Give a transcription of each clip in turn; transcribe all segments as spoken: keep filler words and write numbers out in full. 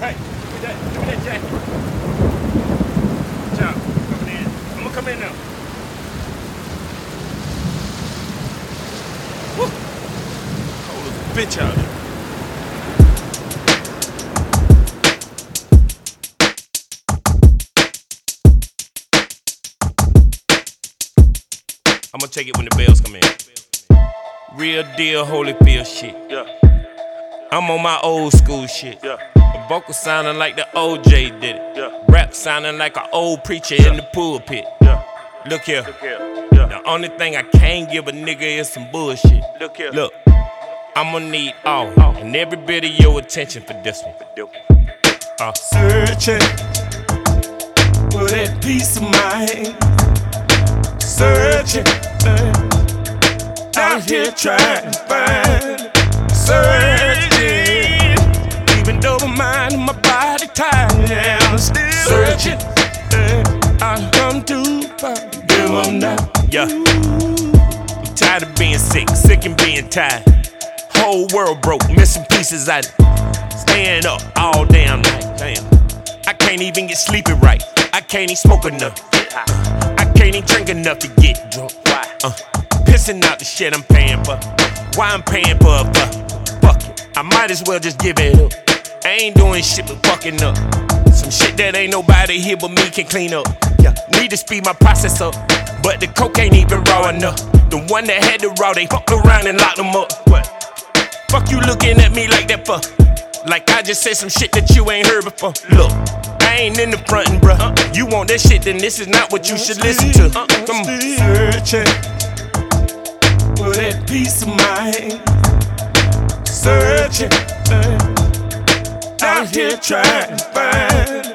Hey, give me that, give me that jacket. Good job. Coming in. I'm gonna come in now. Woo! Cold as a bitch out here. I'm gonna take it when the bells come in. Real deal, Holyfield shit. Yeah. I'm on my old school shit. Yeah. The vocal sounding like the O J did it. Yeah. Rap sounding like an old preacher yeah. in the pulpit. Yeah. Look here. Look here. Yeah. The only thing I can't give a nigga is some bullshit. Look here. Look, I'ma need all oh. and every bit of your attention for this one. Uh. Searching for that peace of mind. Searching, uh, out here trying to find. Searching, even though my mind and my body tired, yeah, I'm still searching. Uh, I've come too far, give them now. Yeah, I'm tired of being sick, sick and being tired. Whole world broke, missing pieces. I staying up all damn night. Damn, I can't even get sleepy right. I can't even smoke enough. Can't even drink enough to get drunk. Why? Uh, pissing out the shit I'm paying for. Why I'm paying for a fuck? Fuck it. I might as well just give it up. I ain't doing shit but fucking up. Some shit that ain't nobody here but me can clean up. Yeah, need to speed my process up, but the coke ain't even raw enough. The one that had the raw, they fucked around and locked them up. What? Fuck you looking at me like that for? Like I just said some shit that you ain't heard before. Look, I ain't in the frontin', bruh. Uh, you want that shit, then this is not what you should listen to. Uh, come on. Searching for that peace of mind. Searching, uh, out here trying to find.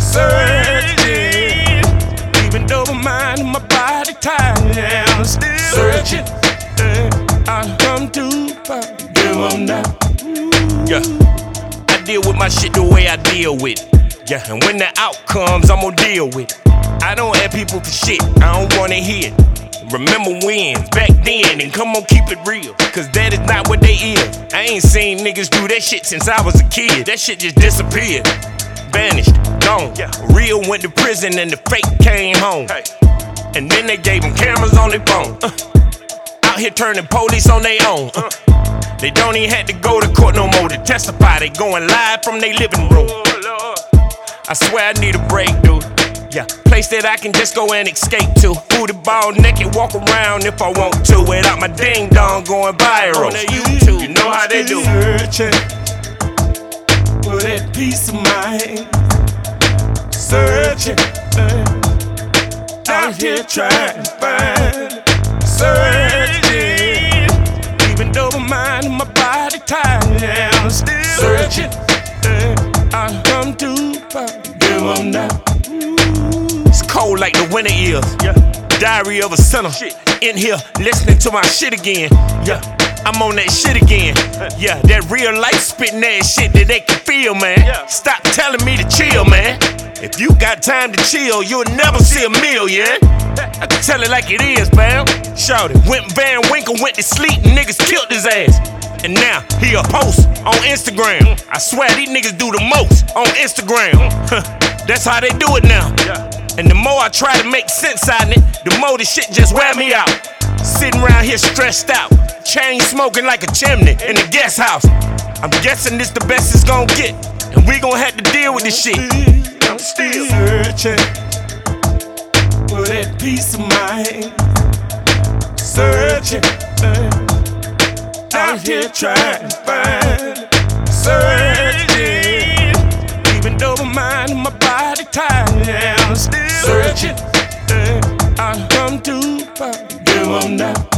Searching, even though my mind and my body tired, yeah, I'm still searching. Uh, I've come too far, give them now. Yeah, I deal with my shit the way I deal with it. Yeah, and when the outcomes, I'm gonna deal with it. I don't ask people for shit, I don't wanna hear it. Remember wins back then, and come on, keep it real, cause that is not what they is. I ain't seen niggas do that shit since I was a kid. That shit just disappeared, vanished, gone. Yeah. Real went to prison and the fake came home. Hey. And then they gave them cameras on their phone. Uh. Out here turning police on their own. Uh. They don't even have to go to court no more to testify. They going live from their living room. I swear I need a break, dude. Yeah, place that I can just go and escape to. Booty ball naked, walk around if I want to, without my ding dong going viral. On YouTube, you know how they do. Searching for that peace of mind. Searching, uh, out here trying to find. Searching, even though my mind and my body tired, yeah, I'm still searching. Uh, I've come too far, give them now. It's cold like the winter is. Yeah. Diary of a sinner. Shit. In here listening to my shit again. Yeah, I'm on that shit again. Yeah, that real life spitting ass shit that they can feel, man. Yeah. Stop telling me to chill, man. If you got time to chill, you'll never see a million. I can tell it like it is, man. Shout it. Went Van Winkle, went to sleep, and niggas killed his ass. And now he a post on Instagram. I swear these niggas do the most on Instagram. That's how they do it now. And the more I try to make sense out of it, the more the shit just wear me out. Sitting around here stressed out, chain smoking like a chimney in the guest house. I'm guessing this the best it's gonna get, and we gon' have to deal with this shit. I'm still searching for that peace of mind. Searching, uh, out here trying to find. Searching, even though my mind and my body tired, yeah, I'm still searching. Uh, I've come too far, give them now.